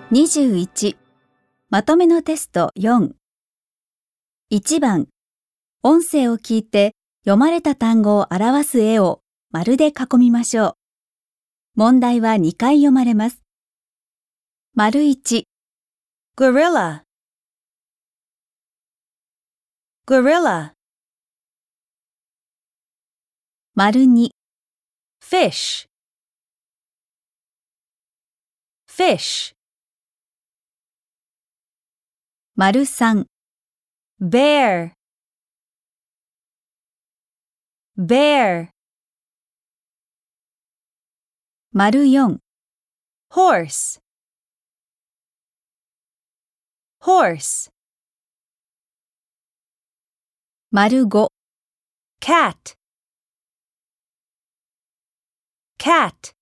21まとめのテスト4 1番音声を聞いて読まれた単語を表す絵を丸で囲みましょう。問題は2回読まれます。丸1 gorilla gorilla 丸2 fish fish 丸3 bear bear 丸4 horse horse 丸5 cat cat